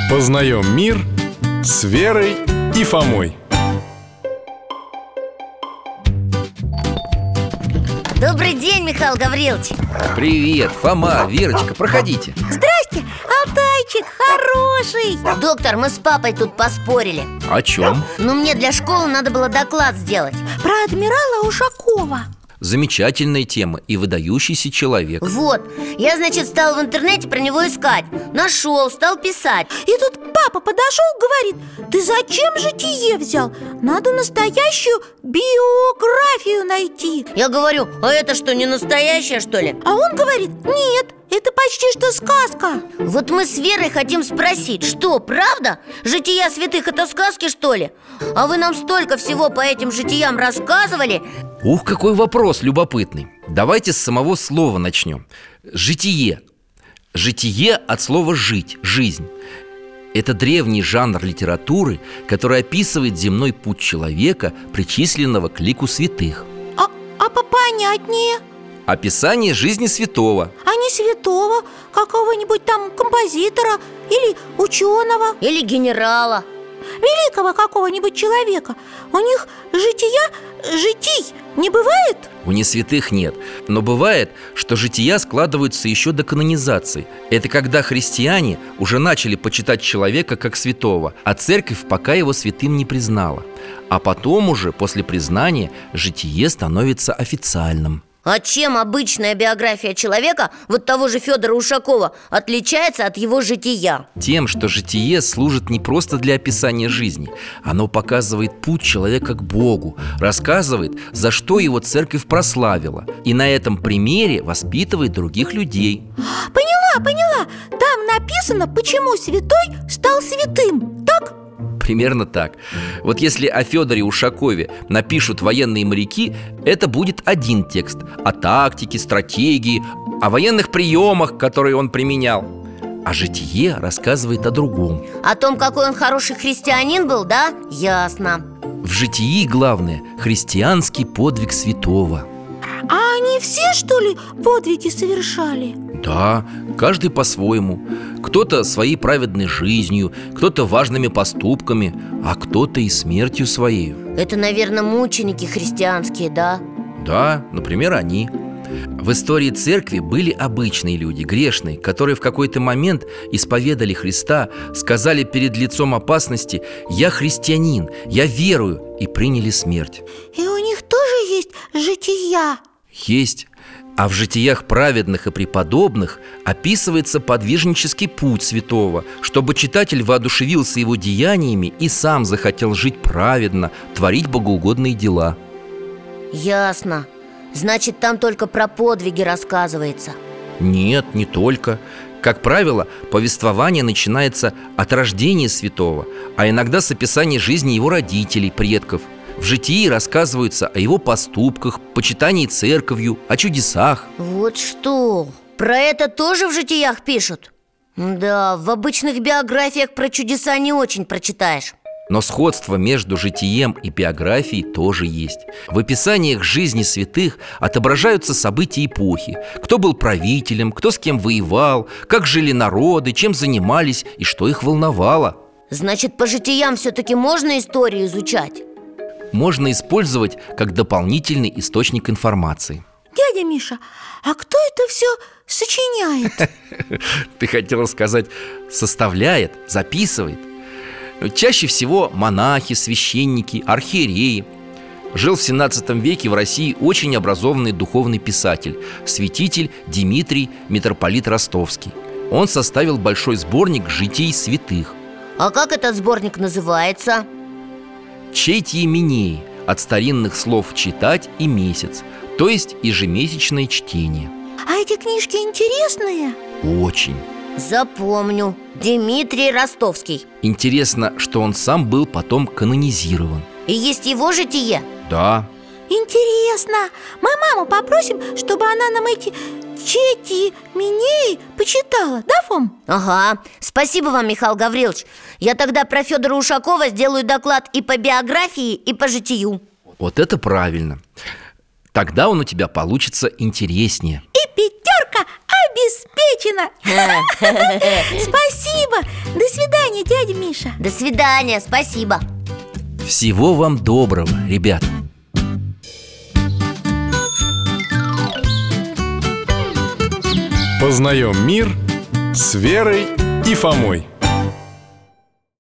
Познаем мир с Верой и Фомой. Добрый день, Михаил Гаврилович. Привет, Фома, Верочка, проходите. Здрасте, Алтайчик, хороший. Доктор, мы с папой тут поспорили. О чем? Но мне для школы надо было доклад сделать. Про адмирала Ушакова. Замечательная тема и выдающийся человек. Вот, я, значит, стал в интернете про него искать. Нашел, стал писать. И тут папа подошел, говорит: ты зачем житие взял? Надо настоящую биографию найти. Я говорю, а это что, не настоящее, что ли? А он говорит: нет, это почти что сказка. Вот мы с Верой хотим спросить, что, правда? Жития святых — это сказки, что ли? А вы нам столько всего по этим житиям рассказывали. Ух, какой вопрос любопытный. Давайте с самого слова начнем. Житие. Житие от слова «жить», «жизнь». Это древний жанр литературы, который описывает земной путь человека, причисленного к лику святых. А попонятнее? Описание жизни святого. А не святого, какого-нибудь там композитора или ученого, Или генерала. великого какого-нибудь человека. У них житий не бывает? У несвятых нет. Но бывает, что жития складываются еще до канонизации. Это когда христиане уже начали почитать человека как святого, а церковь пока его святым не признала. А потом уже, после признания, житие становится официальным. А чем обычная биография человека, вот того же Федора Ушакова, отличается от его жития? Тем, что житие служит не просто для описания жизни. Оно показывает путь человека к Богу, рассказывает, за что его церковь прославила, и на этом примере воспитывает других людей. Поняла. Там написано, почему святой стал святым, так? Примерно так. Вот если о Федоре Ушакове напишут военные моряки, это будет один текст о тактике, стратегии, о военных приемах, которые он применял. А житие рассказывает о другом. О том, какой он хороший христианин был, да? Ясно. В житии главное – христианский подвиг святого. А они все, что ли, подвиги совершали? Да, каждый по-своему. Кто-то своей праведной жизнью, кто-то важными поступками, а кто-то и смертью своей. Это, наверное, мученики христианские, да? Да, например, они. В истории церкви были обычные люди, грешные, которые в какой-то момент исповедали Христа, сказали перед лицом опасности: «Я христианин, я верую», и приняли смерть. И у них тоже есть жития? Есть. А в житиях праведных и преподобных описывается подвижнический путь святого, чтобы читатель воодушевился его деяниями и сам захотел жить праведно, творить богоугодные дела. Ясно. Значит, там только про подвиги рассказывается. Нет, не только. Как правило, повествование начинается от рождения святого, а иногда с описания жизни его родителей, предков. В житии рассказываются о его поступках, почитании церковью, о чудесах. Вот что? Про это тоже в житиях пишут? Да, в обычных биографиях про чудеса не очень прочитаешь. Но сходство между житием и биографией тоже есть. В описаниях жизни святых отображаются события эпохи. Кто был правителем, кто с кем воевал, как жили народы, чем занимались и что их волновало. Значит, по житиям все-таки можно историю изучать? Можно использовать как дополнительный источник информации. Дядя Миша, а кто это все сочиняет? Ты хотела сказать составляет, записывает? Чаще всего монахи, священники, архиереи. Жил в 17 веке в России очень образованный духовный писатель, святитель Дмитрий митрополит Ростовский. Он составил большой сборник житий святых. А как этот сборник называется? Чейтьеменеи, от старинных слов «читать» и «месяц», то есть ежемесячное чтение. А эти книжки интересные? Очень. Запомню. Дмитрий Ростовский. Интересно, что он сам был потом канонизирован. И есть его житие? Да. Интересно. Мы маму попросим, чтобы она нам эти Чейтьеменеи почитала, да, Фом? Ага, спасибо вам, Михаил Гаврилович. Я тогда про Федора Ушакова сделаю доклад и по биографии, и по житию. Вот это правильно. Тогда он у тебя получится интереснее. И пятерка обеспечена. Спасибо. До свидания, дядя Миша. До свидания, спасибо. Всего вам доброго, ребят. Познаем мир с Верой и Фомой.